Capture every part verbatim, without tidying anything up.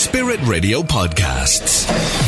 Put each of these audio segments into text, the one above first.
Spirit Radio Podcasts.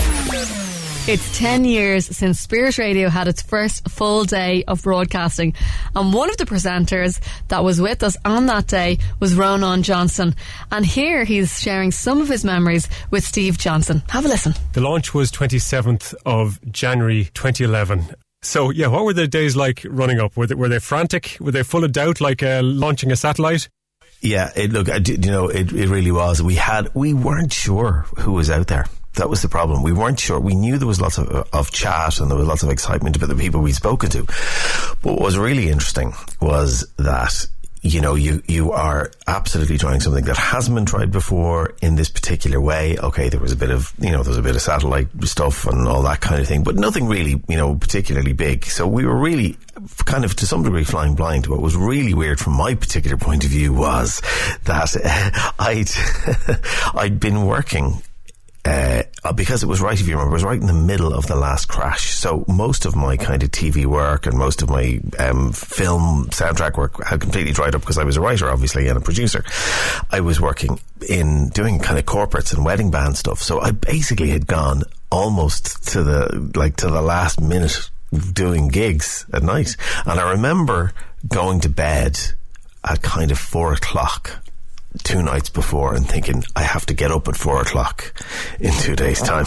It's ten years since Spirit Radio had its first full day of broadcasting, and one of the presenters that was with us on that day was Ronan Johnson, and here he's sharing some of his memories with Steve Johnson. Have a listen. The launch was twenty-seventh of January twenty eleven. So yeah, what were the days like running up? Were they, were they frantic? Were they full of doubt, like uh, launching a satellite? Yeah, it, look, I did, you know, it, it really was. We had, we weren't sure who was out there. That was the problem. We weren't sure. We knew there was lots of, of chat and there was lots of excitement about the people we'd spoken to. But what was really interesting was that, you know, you, you are absolutely trying something that hasn't been tried before in this particular way. Okay, there was a bit of, you know, there was a bit of satellite stuff and all that kind of thing, but nothing really, you know, particularly big. So we were really kind of to some degree flying blind. What was really weird from my particular point of view was that uh, I'd, I'd been working Uh, because it was right, if you remember, it was right in the middle of the last crash. So most of my kind of T V work and most of my um, film soundtrack work had completely dried up because I was a writer, obviously, and a producer. I was working in doing kind of corporates and wedding band stuff. So I basically had gone almost to the, like, to the last minute doing gigs at night. And I remember going to bed at kind of four o'clock two nights before and thinking, I have to get up at four o'clock in two days' time.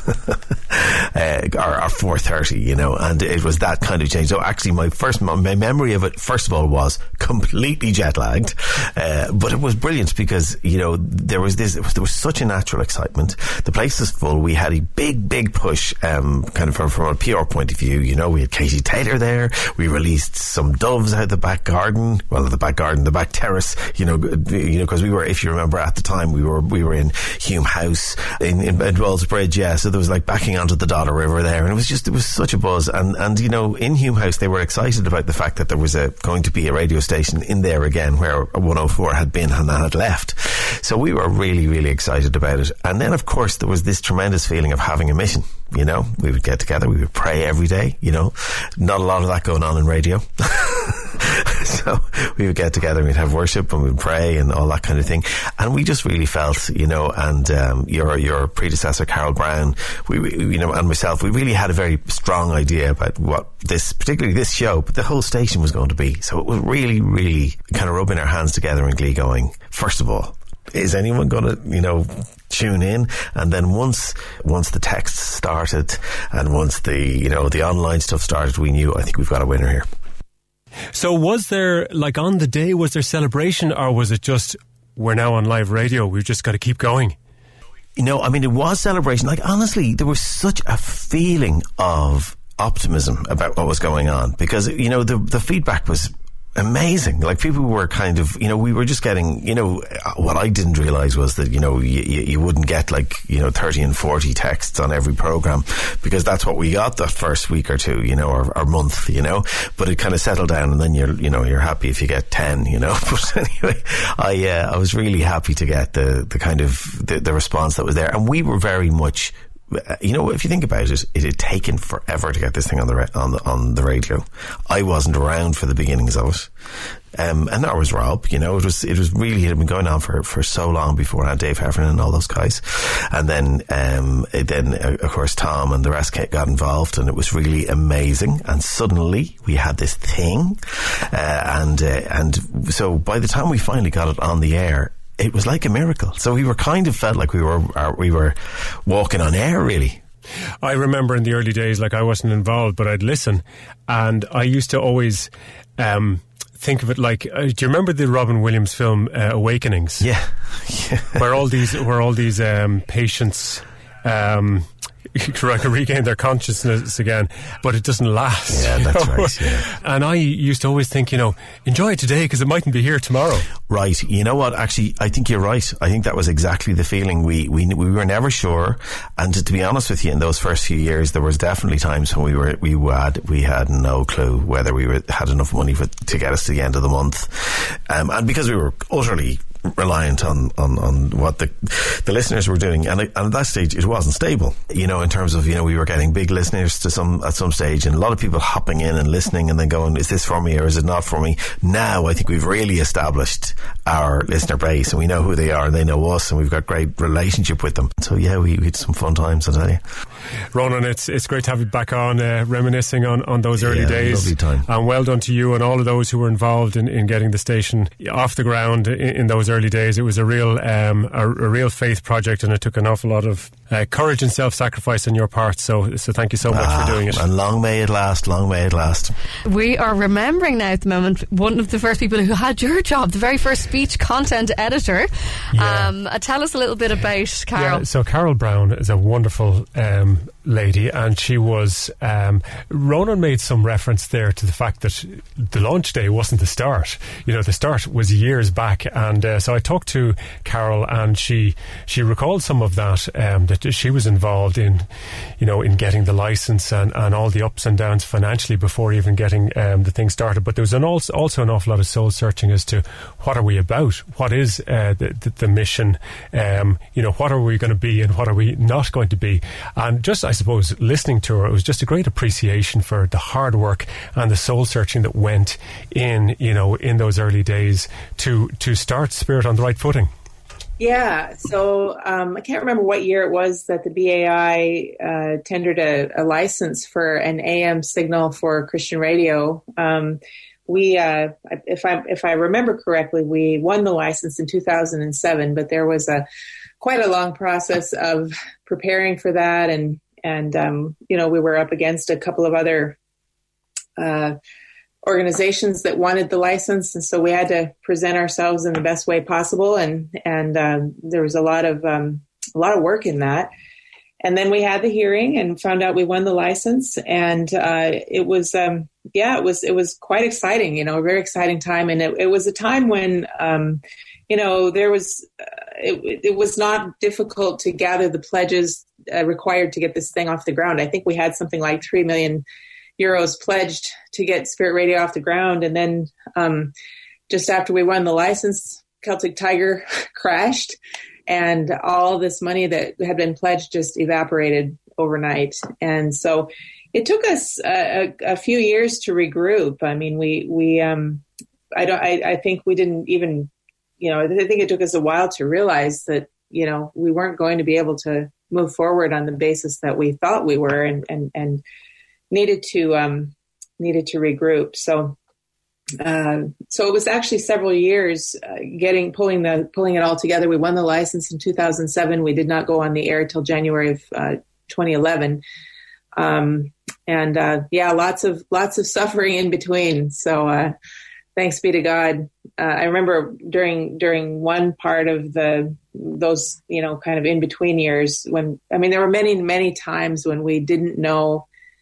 uh, or, or four thirty, you know, and it was that kind of change. So actually my first, my memory of it, first of all, was completely jet lagged. Uh, but it was brilliant because, you know, there was this, was, there was such a natural excitement. The place was full. We had a big, big push, um, kind of from, from a P R point of view. You know, we had Katie Taylor there. We released some doves out the back garden. Well, the back garden, the back terrace, you know, you know, because we were, if you remember at the time, we were we were in Hume House in, in, in Wells Bridge, yeah. So there was like backing onto the Dodder River there, and it was just it was such a buzz. And and you know, in Hume House, they were excited about the fact that there was a going to be a radio station in there again, where one oh four had been and had left. So we were really really excited about it. And then of course there was this tremendous feeling of having a mission. You know, we would get together, we would pray every day. You know, not a lot of that going on in radio. So we would get together and we'd have worship and we'd pray and all that kind of thing. And we just really felt, you know, and um, your your predecessor, Carol Brown, we, we, you know, and myself, we really had a very strong idea about what this, particularly this show, but the whole station was going to be. So it was really, really kind of rubbing our hands together in glee going, first of all, is anyone going to, you know, tune in? And then once once the text started and once the, you know, the online stuff started, we knew, I think we've got a winner here. So was there, like on the day, was there celebration, or was it just, we're now on live radio, we've just got to keep going? You know, I mean, it was celebration. Like, honestly, there was such a feeling of optimism about what was going on because, you know, the the feedback was amazing. Like, people were kind of, you know, we were just getting, you know, what I didn't realise was that, you know, you, you wouldn't get like, you know, thirty and forty texts on every programme, because that's what we got that first week or two, you know, or, or month, you know, but it kind of settled down, and then you're, you know, you're happy if you get ten, you know. But anyway, I, uh, I was really happy to get the, the kind of, the, the response that was there. And we were very much, you know, if you think about it, it had taken forever to get this thing on the ra- on the on the radio. I wasn't around for the beginnings of it, um, and nor was Rob. You know, it was it was really, it had been going on for, for so long beforehand. Dave Heffernan and all those guys, and then um, then uh, of course Tom and the rest got involved, and it was really amazing. And suddenly we had this thing, uh, and uh, and so by the time we finally got it on the air, it was like a miracle. So we were kind of felt like we were uh, we were walking on air, really. I remember in the early days, like, I wasn't involved, but I'd listen, and I used to always um, think of it like, uh, do you remember the Robin Williams film uh, Awakenings? Yeah. yeah. Where all these where all these um, patients um, try to regain their consciousness again, but it doesn't last. Yeah, that's right. Yeah. And I used to always think, you know, enjoy it today because it mightn't be here tomorrow. Right. You know what? Actually, I think you're right. I think that was exactly the feeling. We we we were never sure. And to, to be honest with you, in those first few years, there was definitely times when we were we had we had no clue whether we were, had enough money for, to get us to the end of the month, um, and because we were utterly reliant on, on, on what the the listeners were doing, and, and at that stage it wasn't stable, you know, in terms of, you know, we were getting big listeners to some at some stage, and a lot of people hopping in and listening and then going, is this for me or is it not for me? Now I think we've really established our listener base, and we know who they are and they know us, and we've got great relationship with them. So yeah, we, we had some fun times, I tell you. Ronan, it's it's great to have you back on, uh, reminiscing on, on those early yeah, days. Lovely time. And well done to you and all of those who were involved in, in getting the station off the ground in, in those early days. It was a real um, a, a real faith project, and it took an awful lot of uh, courage and self-sacrifice on your part. So so thank you so much ah, for doing it. And long may it last, long may it last. We are remembering now at the moment one of the first people who had your job, the very first speech content editor. Yeah. Um, uh, tell us a little bit about Carol. Yeah, so Carol Brown is a wonderful um, lady, and she was um, Ronan made some reference there to the fact that the launch day wasn't the start. You know, the start was years back, and uh, so I talked to Carol, and she she recalled some of that, um, that she was involved in, you know, in getting the license and, and all the ups and downs financially before even getting um, the thing started. But there was an also, also an awful lot of soul searching as to what are we about, what is uh, the, the, the mission, um, you know, what are we going to be and what are we not going to be. And just, I suppose, listening to her, it was just a great appreciation for the hard work and the soul searching that went in, you know, in those early days to to start Spirit on the right footing. Yeah, so um, I can't remember what year it was that the B A I uh, tendered a, a license for an A M signal for Christian radio. Um, we, uh, if I if I remember correctly, we won the license in two thousand seven, but there was a quite a long process of preparing for that, and and um, you know, we were up against a couple of other uh, organizations that wanted the license, and so we had to present ourselves in the best way possible, and and um, there was a lot of um, a lot of work in that. And then we had the hearing and found out we won the license, and uh, it was um, yeah, it was it was quite exciting, you know, a very exciting time, and it, it was a time when um, you know, there was uh, it, it was not difficult to gather the pledges uh, required to get this thing off the ground. I think we had something like three million euros pledged to get Spirit Radio off the ground. And then um, just after we won the license, Celtic Tiger crashed, and all this money that had been pledged just evaporated overnight. And so it took us a, a, a few years to regroup. I mean, we, we, um, I don't, I, I think we didn't even, you know, I think it took us a while to realize that, you know, we weren't going to be able to move forward on the basis that we thought we were, and, and, and needed to, um, needed to regroup. So, uh, so it was actually several years, uh, getting, pulling the, pulling it all together. We won the license in two thousand seven. We did not go on the air till January of, uh, twenty eleven. Um, and, uh, yeah, lots of, lots of suffering in between. So, uh, thanks be to God. Uh, I remember during, during one part of the, those, you know, kind of in between years when, I mean, there were many, many times when we didn't know,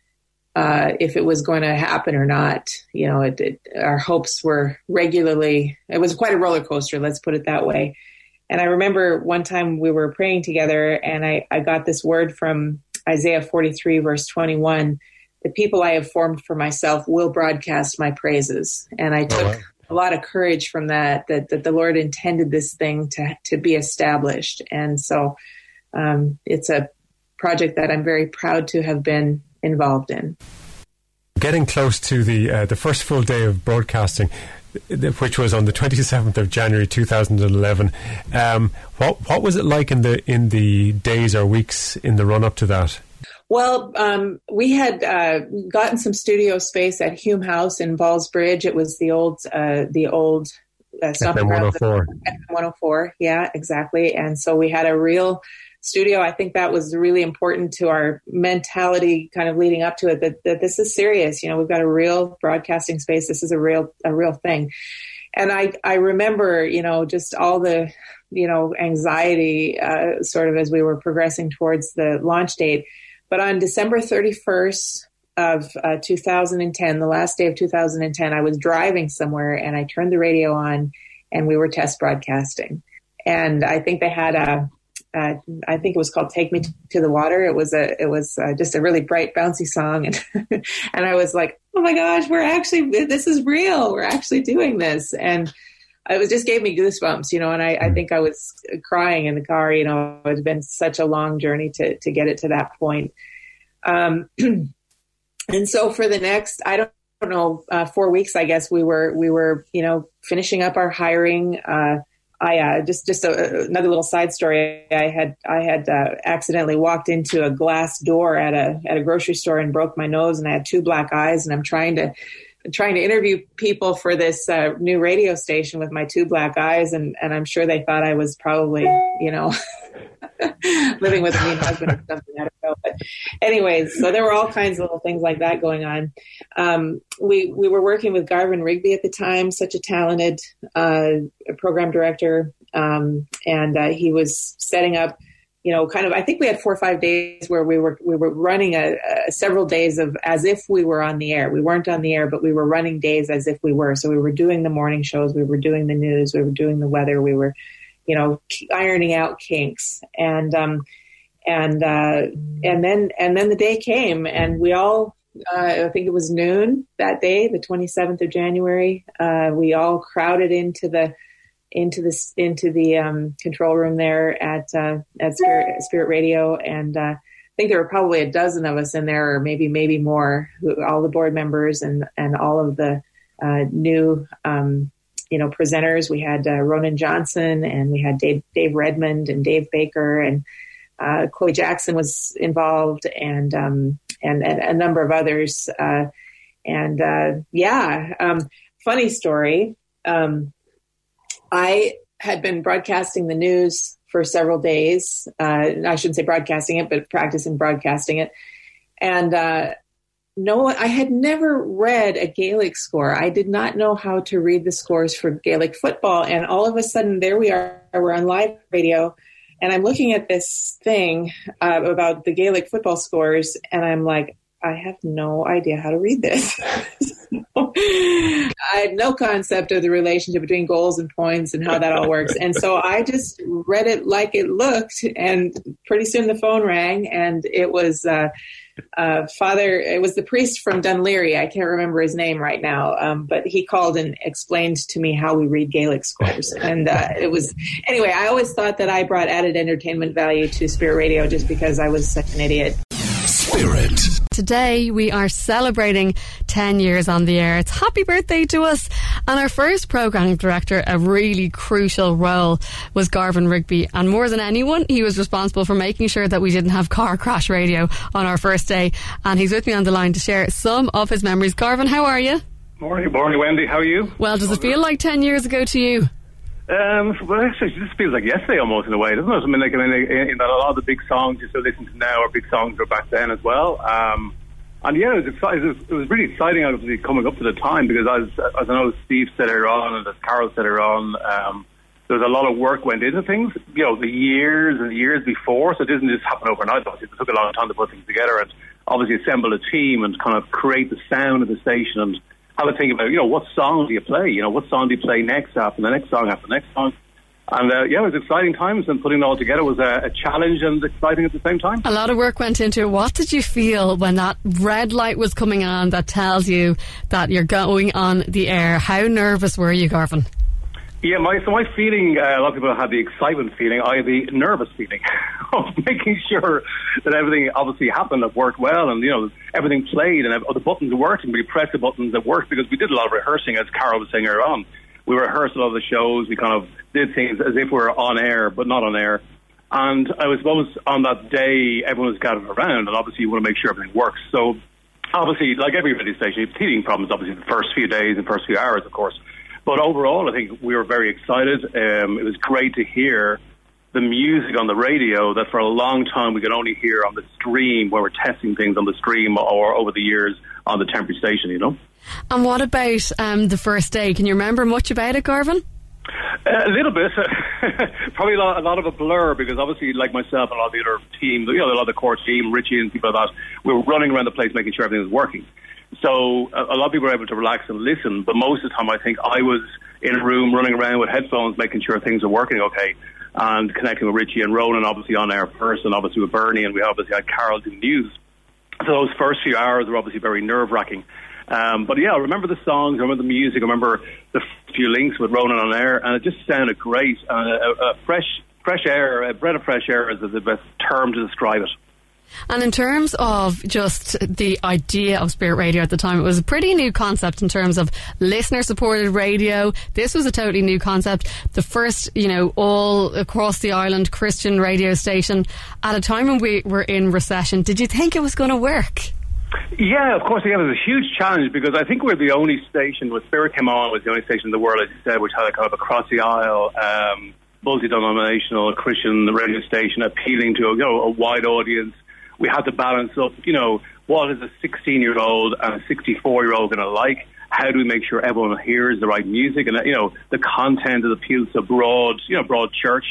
uh, if it was going to happen or not. You know, it, it, our hopes were regularly, it was quite a roller coaster, let's put it that way. And I remember one time we were praying together, and I, I got this word from Isaiah forty-three, verse twenty-one. The people I have formed for myself will broadcast my praises. And I took oh, wow. a lot of courage from that, that, that the Lord intended this thing to, to be established. And so um, it's a project that I'm very proud to have been involved in. Getting close to the uh, the first full day of broadcasting, which was on the twenty-seventh of January two thousand eleven, um, what what was it like in the in the days or weeks in the run up to that? Well, um, we had uh, gotten some studio space at Hume House in Ballsbridge. It was the old uh, the old uh, F M one oh four. F M one oh four, yeah, exactly. And so we had a real studio. I think that was really important to our mentality kind of leading up to it, that, that this is serious. You know, we've got a real broadcasting space. This is a real, a real thing. And I, I remember, you know, just all the, you know, anxiety, uh, sort of as we were progressing towards the launch date. But on December thirty-first of uh, two thousand ten, the last day of two thousand ten, I was driving somewhere and I turned the radio on and we were test broadcasting. And I think they had a, Uh, I think it was called "Take Me to the Water." It was a, it was uh, just a really bright, bouncy song, and and I was like, "Oh my gosh, we're actually, this is real. We're actually doing this." And it was just gave me goosebumps, you know, and I, I think I was crying in the car, you know. It's been such a long journey to, to get it to that point. Um, and so for the next, I don't, I don't know, uh, four weeks, I guess we were, we were, you know, finishing up our hiring. Uh, I, uh, just, just a, another little side story. I had, I had, uh, accidentally walked into a glass door at a, at a grocery store and broke my nose, and I had two black eyes, and I'm trying to, trying to interview people for this, uh, new radio station with my two black eyes. And, and I'm sure they thought I was probably, you know, living with a mean husband or something. I don't know. But anyways, so there were all kinds of little things like that going on. Um, we, we were working with Garvin Rigby at the time, such a talented, uh, program director. Um, and, uh, he was setting up, you know, kind of, I think we had four or five days where we were, we were running a, a several days of as if we were on the air. We weren't on the air, but we were running days as if we were. So we were doing the morning shows. We were doing the news. We were doing the weather. We were, you know, ironing out kinks. And, um, and, uh, and then, and then the day came, and we all, uh, I think it was noon that day, the twenty-seventh of January. Uh, we all crowded into the, into this, into the, um, control room there at, uh, at Spirit, Spirit Radio. And, uh, I think there were probably a dozen of us in there, or maybe, maybe more, who, all the board members and, and all of the, uh, new, um, you know, presenters. We had uh, Ronan Johnson, and we had Dave, Dave Redmond and Dave Baker, and uh, Chloe Jackson was involved, and, um, and, and a number of others. Uh, and, uh, yeah, um, funny story. Um, I had been broadcasting the news for several days. Uh, I shouldn't say broadcasting it, but practicing broadcasting it. And, uh, no, I had never read a Gaelic score. I did not know how to read the scores for Gaelic football. And all of a sudden, there we are. We're on live radio. And I'm looking at this thing uh, about the Gaelic football scores. And I'm like, I have no idea how to read this. I had no concept of the relationship between goals and points and how that all works. And so I just read it like it looked. And pretty soon the phone rang, and it was... Uh, Uh, Father, it was the priest from Dunleary. I can't remember his name right now, um, but he called and explained to me how we read Gaelic scores. And uh, it was, anyway, I always thought that I brought added entertainment value to Spirit Radio just because I was such an idiot. Spirit. Today we are celebrating ten years on the air. It's happy birthday to us. And our first programming director, a really crucial role, was Garvin Rigby. And more than anyone, he was responsible for making sure that we didn't have car crash radio on our first day. And he's with me on the line to share some of his memories. Garvin, how are you? Morning, morning, Wendy. How are you? Well, does it feel like ten years ago to you? Um, well, actually, it just feels like yesterday almost in a way, doesn't it? I mean, like, I mean, in, in that a lot of the big songs you still listen to now are big songs from back then as well. Um, and yeah, it was, exciting. It was, it was really exciting, obviously, coming up to the time, because as, as I know Steve said earlier on, and as Carol said earlier on, um, there was a lot of work went into things, you know, the years and years before, so it didn't just happen overnight. Obviously, it took a long time to put things together and obviously assemble a team and kind of create the sound of the station and have a think about, you know, what song do you play? You know, what song do you play next after the next song after the next song? And uh, yeah, it was exciting times, and putting it all together was a, a challenge and exciting at the same time. A lot of work went into it. What did you feel when that red light was coming on that tells you that you're going on the air? How nervous were you, Garvin? Yeah, my so my feeling, uh, a lot of people had the excitement feeling, I had the nervous feeling of making sure that everything obviously happened, that worked well, and, you know, everything played, and oh, the buttons worked, and we pressed the buttons that worked, because we did a lot of rehearsing, as Carol was saying earlier on. We rehearsed a lot of the shows, we kind of did things as if we were on air, but not on air. And I was suppose on that day, everyone was gathered around, and obviously you want to make sure everything works. So obviously, like every radio station, you have teething problems, obviously, the first few days and first few hours, of course. But overall, I think we were very excited. Um, it was great to hear the music on the radio that for a long time we could only hear on the stream, where we're testing things on the stream, or over the years on the temporary station, you know. And what about um, the first day? Can you remember much about it, Garvin? Uh, a little bit. Probably a lot, a lot of a blur, because obviously, like myself and a lot of the other team, you know, a lot of the core team, Richie and people like that, we were running around the place making sure everything was working. So a, a lot of people were able to relax and listen, but most of the time I think I was in a room running around with headphones, making sure things are working okay, and connecting with Richie and Ronan, obviously on air first, and obviously with Bernie, and we obviously had Carol do news. So those first few hours were obviously very nerve-wracking. Um, but yeah, I remember the songs, I remember the music, I remember the few links with Ronan on air, and it just sounded great. Uh, a, a fresh, fresh air, a breath of fresh air is the best term to describe it. And in terms of just the idea of Spirit Radio at the time, it was a pretty new concept in terms of listener-supported radio. This was a totally new concept. The first, you know, all across the island Christian radio station at a time when we were in recession. Did you think it was going to work? Yeah, of course. Yeah, it was a huge challenge because I think we're the only station, when Spirit came on, was the only station in the world, as you said, which had a kind of across the aisle, um, multi-denominational Christian radio station appealing to, you know, a wide audience. We had to balance up, you know, what is a sixteen-year-old and a sixty-four-year-old going to like? How do we make sure everyone hears the right music? And, you know, the content that appeals to broad, you know, broad church.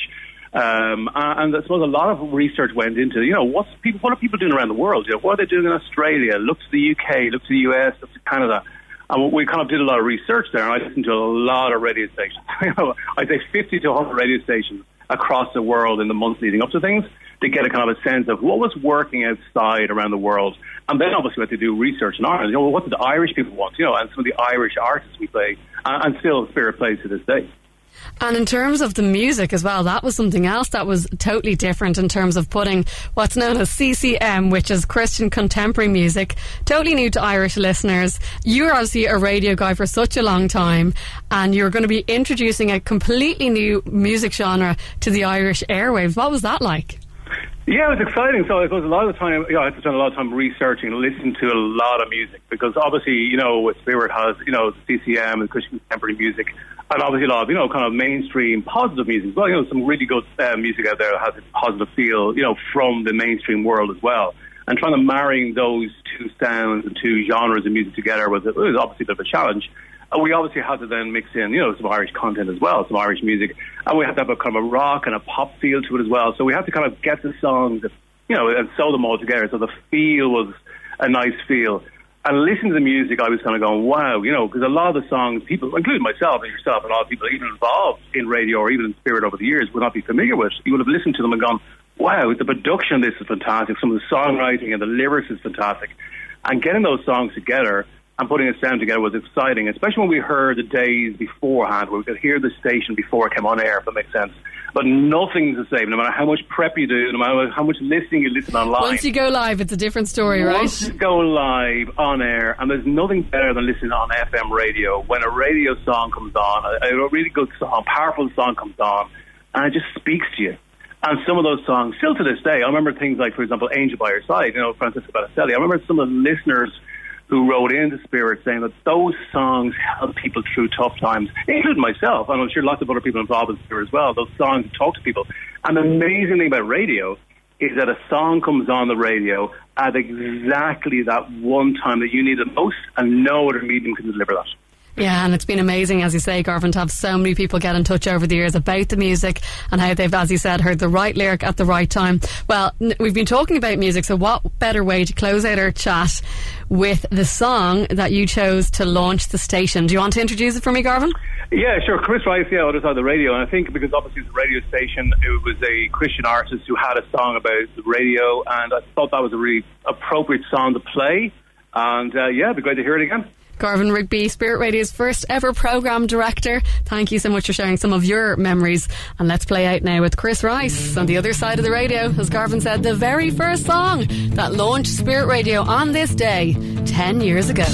Um, and I suppose a lot of research went into, you know, what's people, what are people doing around the world? You know, what are they doing in Australia? Look to the U K, look to the U S, look to Canada. And we kind of did a lot of research there, and I listened to a lot of radio stations. I'd say fifty to one hundred radio stations across the world in the months leading up to things, to get a kind of a sense of what was working outside around the world. And then obviously we had to do research in Ireland. You know, what did the Irish people want? You know, and some of the Irish artists we play, and, and still Spirit plays to this day. And in terms of the music as well, that was something else that was totally different in terms of putting what's known as C C M, which is Christian Contemporary Music, totally new to Irish listeners. You're obviously a radio guy for such a long time, and you're going to be introducing a completely new music genre to the Irish airwaves. What was that like? Yeah, it was exciting. So it was a lot of the time, you know, I had to spend a lot of time researching and listening to a lot of music, because obviously, you know, Spirit has, you know, the C C M and Christian Contemporary Music, and obviously a lot of, you know, kind of mainstream positive music as well. You know, some really good uh, music out there that has a positive feel, you know, from the mainstream world as well. And trying to marry those two sounds and two genres of music together was, it was obviously a bit of a challenge. And we obviously had to then mix in, you know, some Irish content as well, some Irish music. And we had to have a kind of a rock and a pop feel to it as well. So we had to kind of get the songs, you know, and sew them all together. So the feel was a nice feel. And listening to the music, I was kind of going, wow, you know, because a lot of the songs, people, including myself and yourself, and a lot of people even involved in radio or even in Spirit over the years would not be familiar with. You would have listened to them and gone, wow, the production, this is fantastic. Some of the songwriting and the lyrics is fantastic. And getting those songs together and putting a sound together was exciting, especially when we heard the days beforehand, where we could hear the station before it came on air, if that makes sense. But nothing's the same, no matter how much prep you do, no matter how much listening you listen online. Once you go live, it's a different story, right? Once you go live on air, and there's nothing better than listening on F M radio, when a radio song comes on, a, a really good song, powerful song comes on, and it just speaks to you. And some of those songs, still to this day, I remember things like, for example, Angel by Your Side, you know, Francesca Battistelli. I remember some of the listeners who wrote into Spirit saying that those songs help people through tough times, including myself, and I'm sure lots of other people involved in Spirit as well. Those songs talk to people. And the amazing thing about radio is that a song comes on the radio at exactly that one time that you need it most, and no other medium can deliver that. Yeah, and it's been amazing, as you say, Garvin, to have so many people get in touch over the years about the music and how they've, as you said, heard the right lyric at the right time. Well, n- we've been talking about music, so what better way to close out our chat with the song that you chose to launch the station? Do you want to introduce it for me, Garvin? Yeah, sure. Chris Rice, yeah, other side of the radio. And I think because obviously it's a radio station, it was a Christian artist who had a song about the radio, and I thought that was a really appropriate song to play. And uh, yeah, it'd be great to hear it again. Garvin Rigby, Spirit Radio's first ever programme director. Thank you so much for sharing some of your memories. And let's play out now with Chris Rice on the other side of the radio. As Garvin said, the very first song that launched Spirit Radio on this day ten years ago.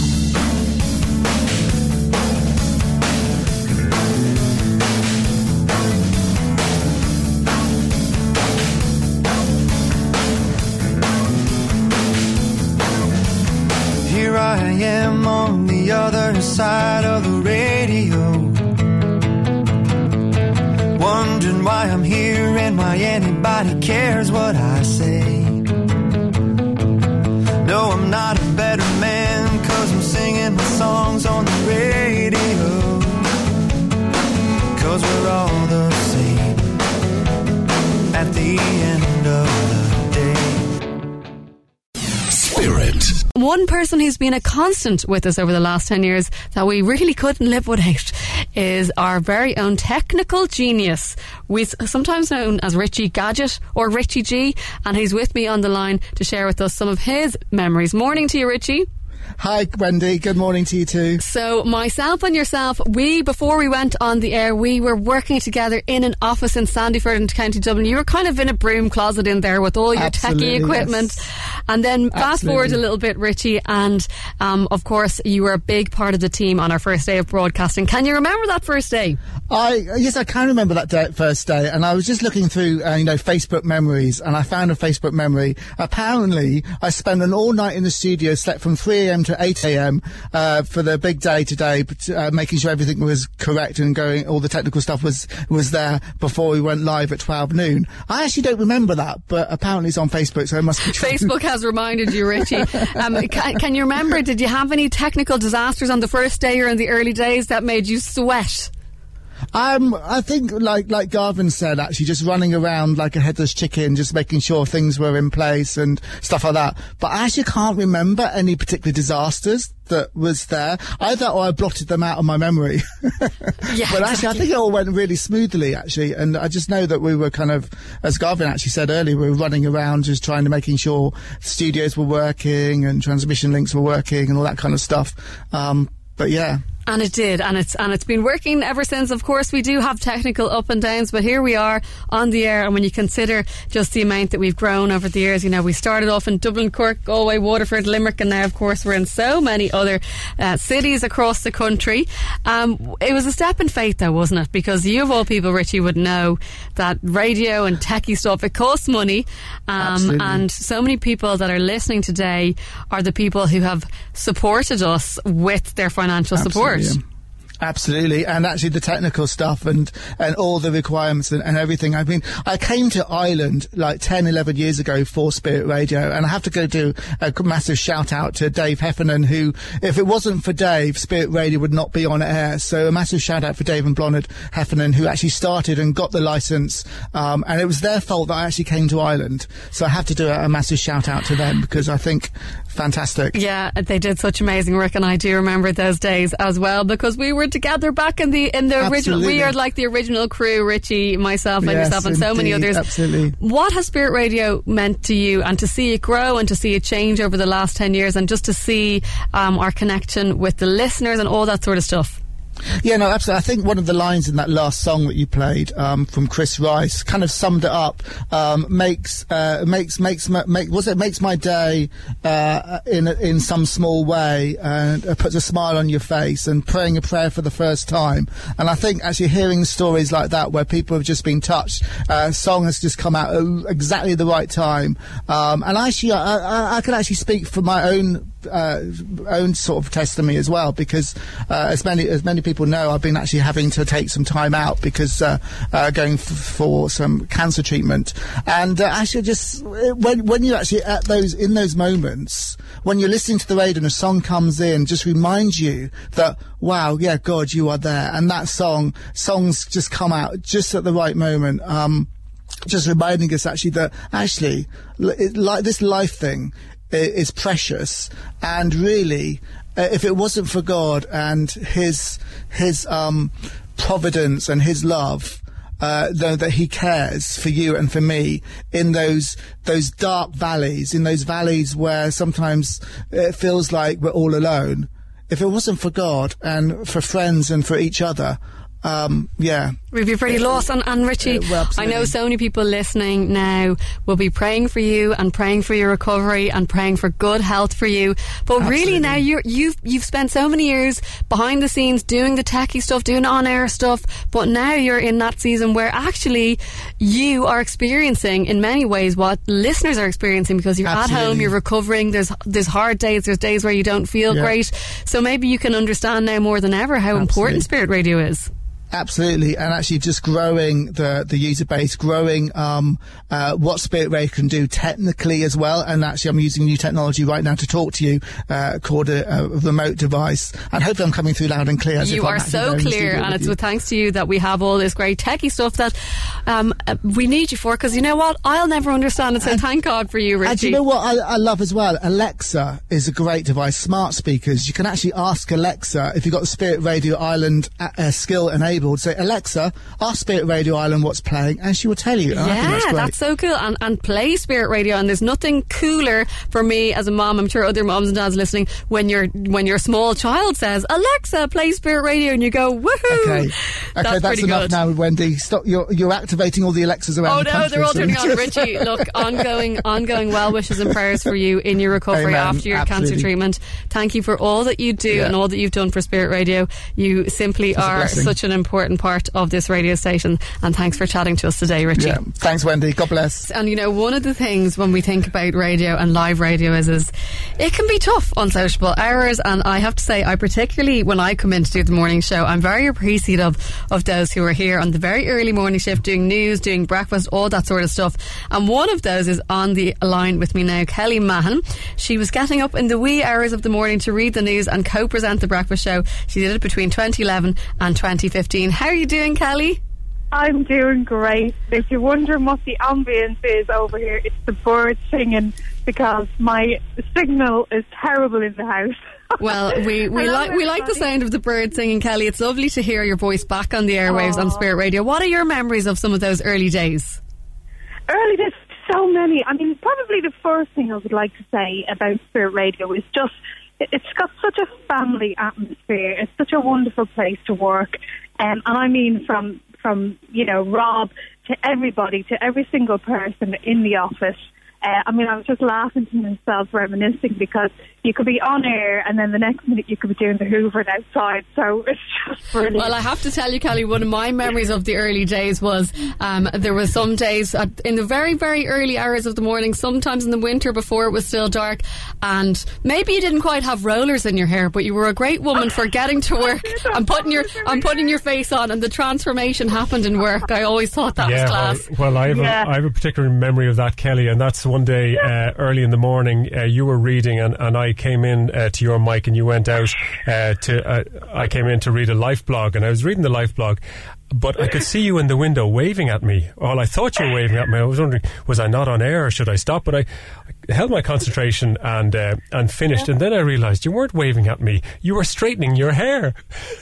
Here I am on the other side of the radio, wondering why I'm here and why anybody cares what I say. No, I'm not a better man, 'cause I'm singing my songs on the radio, 'cause we're all the same at the end of the day. Spirit. One person who's been a constant with us over the last ten years that we really couldn't live without is our very own technical genius, with sometimes known as Richie Gadget or Richie G, and he's with me on the line to share with us some of his memories. Morning to you, Richie. Hi, Wendy. Good morning to you too. So myself and yourself, we, before we went on the air, we were working together in an office in Sandyford in County Dublin. You were kind of in a broom closet in there with all your Absolutely, techie equipment. Yes. And then fast Absolutely. forward a little bit, Richie, and um, of course you were a big part of the team on our first day of broadcasting. Can you remember that first day? I yes, I can remember that day, first day, and I was just looking through, uh, you know, Facebook memories, and I found a Facebook memory. Apparently, I spent an all night in the studio, slept from three a.m. to eight a.m. Uh, for the big day today, but, uh, making sure everything was correct and going, all the technical stuff was was there before we went live at twelve noon. I actually don't remember that, but apparently it's on Facebook, so it must be true. Facebook has reminded you, Richie. Um, can, can you remember? Did you have any technical disasters on the first day or in the early days that made you sweat? Um, I think, like like Garvin said, actually, just running around like a headless chicken, just making sure things were in place and stuff like that. But I actually can't remember any particular disasters that was there. Either or I blotted them out of my memory. Yeah, but actually, exactly. I think it all went really smoothly, actually. And I just know that we were kind of, as Garvin actually said earlier, we were running around just trying to making sure studios were working and transmission links were working and all that kind of stuff. Um, but yeah. And it did, and it's and it's been working ever since. Of course, we do have technical up and downs, but here we are on the air. And when you consider just the amount that we've grown over the years, you know, we started off in Dublin, Cork, Galway, Waterford, Limerick, and now, of course, we're in so many other uh, cities across the country. Um, it was a step in faith, though, wasn't it? Because you, of all people, Richie, would know that radio and techie stuff, it costs money, um, and so many people that are listening today are the people who have supported us with their financial Absolutely. support. Yeah. Absolutely, and actually the technical stuff and, and all the requirements and, and everything. I mean, I came to Ireland like ten, eleven years ago for Spirit Radio, and I have to go do a massive shout out to Dave Heffernan, who, if it wasn't for Dave, Spirit Radio would not be on air. So a massive shout out for Dave and Blonard Heffernan, who actually started and got the license, um, and it was their fault that I actually came to Ireland. So I have to do a, a massive shout out to them, because I think fantastic. Yeah, they did such amazing work, and I do remember those days as well, because we were together back in the in the Absolutely. original. We are like the original crew, Richie, myself, and Yes, yourself, and so many indeed. others. Absolutely. What has Spirit Radio meant to you, and to see it grow and to see it change over the last ten years, and just to see um, our connection with the listeners and all that sort of stuff? Yeah, no, absolutely. I think one of the lines in that last song that you played um, from Chris Rice kind of summed it up. Um, makes uh, makes makes my, make was it makes my day uh, in in some small way, and uh, puts a smile on your face, and praying a prayer for the first time. And I think actually hearing stories like that where people have just been touched, uh, a song has just come out at exactly the right time. Um, and actually, I, I, I can actually speak for my own. Uh, own sort of testimony as well, because uh, as many as many people know, I've been actually having to take some time out because uh, uh, going f- for some cancer treatment, and uh, actually just when when you're actually at those in those moments when you're listening to the radio and a song comes in, just reminds you that wow, yeah, God, you are there, and that song songs just come out just at the right moment. Um, just reminding us actually that actually it, like this life thing is precious, and really, uh, if it wasn't for God and His His um, providence and His love, uh, though that He cares for you and for me in those those dark valleys, in those valleys where sometimes it feels like we're all alone. If it wasn't for God and for friends and for each other, um, yeah. We'd be pretty lost. And, and Richie, Uh, well, I know so many people listening now will be praying for you and praying for your recovery and praying for good health for you. But Absolutely. really now you're, you've you've spent so many years behind the scenes doing the techie stuff, doing on-air stuff, but now you're in that season where actually you are experiencing in many ways what listeners are experiencing, because you're Absolutely. at home, you're recovering, there's there's hard days, there's days where you don't feel Yeah. great. So maybe you can understand now more than ever how Absolutely. important Spirit Radio is. Absolutely, and actually just growing the the user base, growing um, uh, what Spirit Radio can do technically as well. And actually, I'm using new technology right now to talk to you, uh, called a, a remote device. And hopefully, I'm coming through loud and clear. as You if I'm are actually so there in the clear, studio and with it's you. with thanks to you that we have all this great techie stuff that um, uh, we need you for. Because you know what, I'll never understand it. So And- thank God for you, Richie. And do you know what I, I love as well? Alexa is a great device. Smart speakers. You can actually ask Alexa if you've got the Spirit Radio Ireland uh, uh, skill enabled. enabled. Say, Alexa, ask Spirit Radio Ireland what's playing, and she will tell you. And I think Yeah, that's great. that's so cool. And, and play Spirit Radio. And there's nothing cooler for me as a mom. I'm sure other moms and dads listening, when your when your small child says, Alexa, play Spirit Radio, and you go, woohoo! Okay, okay, that's, pretty enough good. now, Wendy. Stop. You're you're activating all the Alexas around Oh the no, country. they're all so- turning on. Richie, look, ongoing, ongoing well wishes and prayers for you in your recovery Amen, after your absolutely. cancer treatment. Thank you for all that you do Yeah. and all that you've done for Spirit Radio. You simply a are blessing. such an important part of this radio station. And thanks for chatting to us today, Richie. Yeah. Thanks, Wendy. God bless. And you know, one of the things when we think about radio and live radio is, is it can be tough on sociable hours. And I have to say, I particularly, when I come in to do the morning show, I'm very appreciative of those who are here on the very early morning shift, doing news, doing breakfast, all that sort of stuff. And one of those is on the line with me now, Kelly Mahon. She was getting up in the wee hours of the morning to read the news and co-present the breakfast show. She did it between twenty eleven and twenty fifteen. How are you doing, Kelly? I'm doing great. If you're wondering what the ambience is over here, it's the birds singing, because my signal is terrible in the house. Well, we, we Hello, like we like the everybody. sound of the bird singing, Kelly. It's lovely to hear your voice back on the airwaves on Spirit Radio. What are your memories of some of those early days? Early days, so many. I mean, probably the first thing I would like to say about Spirit Radio is just, it's got such a family atmosphere. It's such a wonderful place to work. Um, and I mean from, from, you know, Rob to everybody, to every single person in the office. Uh, I mean, I was just laughing to myself, reminiscing, because you could be on air and then the next minute you could be doing the hoovering outside. So it's just brilliant. Well, I have to tell you, Kelly, one of my memories of the early days was um, there were some days at, in the very, very early hours of the morning, sometimes in the winter before it was still dark, and maybe you didn't quite have rollers in your hair, but you were a great woman for getting to work and putting your and putting your face on, and the transformation happened in work. I always thought that yeah, was class. Well, well I, have Yeah. a, I have a particular memory of that, Kelly, and that's one day uh, early in the morning, uh, you were reading, and, and I came in uh, to your mic, and you went out uh, to. Uh, I came in to read a life blog, and I was reading the life blog, but I could see you in the window waving at me. Well, I thought you were waving at me. I was wondering, was I not on air, or should I stop? But I, I held my concentration and uh, and finished, and then I realised you weren't waving at me. You were straightening your hair.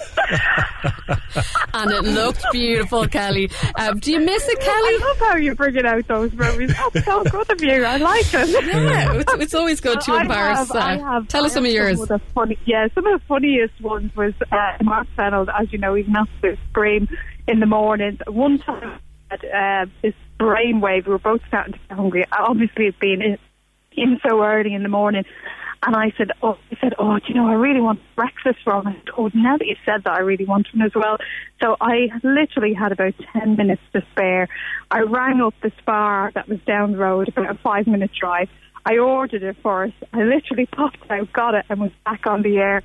And it looked beautiful, Kelly. Um, do you miss it, I Kelly? love how you're bringing out those memories. That's so good of you. I like it. Yeah, it's, it's always good to I embarrass. have- I Uh, have- tell us I some of have yours. of the funny, yeah, some of the funniest ones was uh, Mark Fennell, as you know, he's not to scream in the mornings. One time, at, uh, this brainwave, we were both starting to get hungry. Obviously, it's been in, in so early in the morning. And I said, oh, he said, oh, do you know, I really want breakfast from it. Oh, now that you said that, I really want one as well. So I literally had about ten minutes to spare. I rang up the Spar that was down the road, about a five-minute drive. I ordered it for us. I literally popped out, got it, and was back on the air.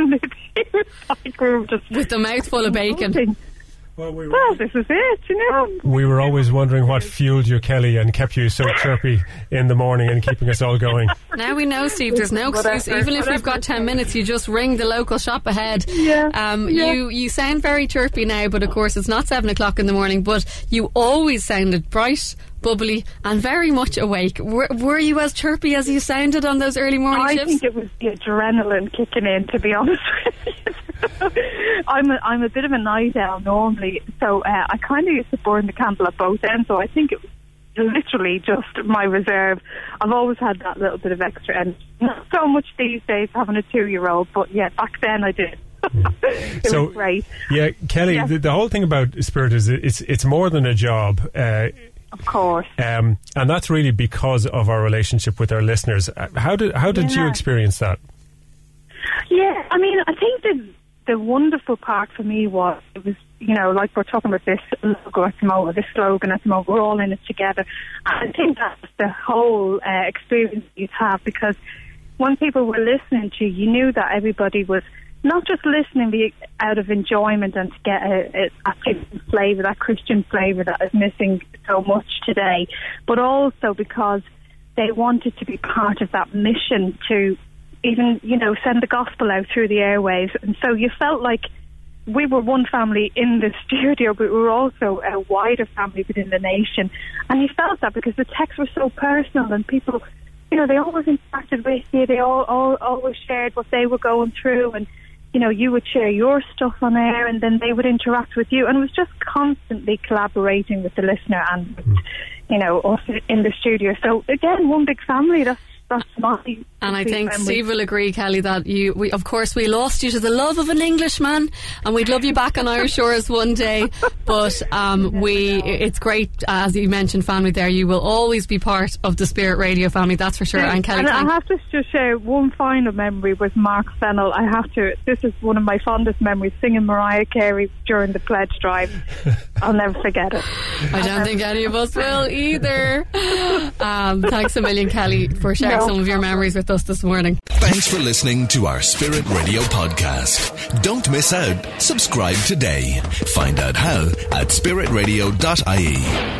It was like we were just With the mouthful of bacon. Well, we Well, this is it, you know. We were always wondering what fueled you, Kelly, and kept you so chirpy in the morning and keeping us all going. Now we know, Steve, there's no excuse. Whatever, Even if we've got whatever. ten minutes, you just ring the local shop ahead. Yeah, Um, yeah. You you sound very chirpy now, but of course it's not seven o'clock in the morning, but you always sounded bright, bubbly and very much awake. Were, were you as chirpy as you sounded on those early morning I shifts? think it was the adrenaline kicking in, to be honest with you. I'm a, I'm a bit of a night owl normally, so uh, I kind of used to burn the candle at both ends, so I think it was literally just my reserve. I've always had that little bit of extra, and not so much these days having a two-year-old, but yeah, back then I did. It So, was great. Yeah, Kelly, Yeah. The, the whole thing about Spirit is it's it's more than a job. Uh, Of course. um, and that's really because of our relationship with our listeners. Uh, How did how did you Yeah. experience that? Yeah, I mean, I think the the wonderful part for me was, it was, you know, like we're talking about this logo at the moment, this slogan at the moment, we're all in it together. And I think that's the whole uh, experience you'd have, because when people were listening to you, you knew that everybody was not just listening be- out of enjoyment and to get a, a, a Christian flavour, that Christian flavour that is missing so much today, but also because they wanted to be part of that mission to even, you know, send the gospel out through the airwaves. And so you felt like we were one family in the studio, but we were also a wider family within the nation. And you felt that because the texts were so personal, and people, you know, they always interacted with you. They all, all always shared what they were going through, and you know, you would share your stuff on air and then they would interact with you. And it was just constantly collaborating with the listener and, with, you know, us in the studio. So, again, one big family. That's That's my and I think memory. Steve will agree, Kelly, that you, we, of course, we lost you to the love of an Englishman, and we'd love you back on Irish shores one day. But um, we, it's great, as you mentioned, family. There, you will always be part of the Spirit Radio family. That's for sure. And Kelly, and I thank- have to just share one final memory with Mark Fennell. I have to. This is one of my fondest memories. Singing Mariah Carey during the pledge drive. I'll never forget it. I don't think any of us will either. Um, thanks a million, Kelly, for sharing No. some of your memories with us this morning. Thanks for listening to our Spirit Radio podcast. Don't miss out. Subscribe today. Find out how at spirit radio dot I E.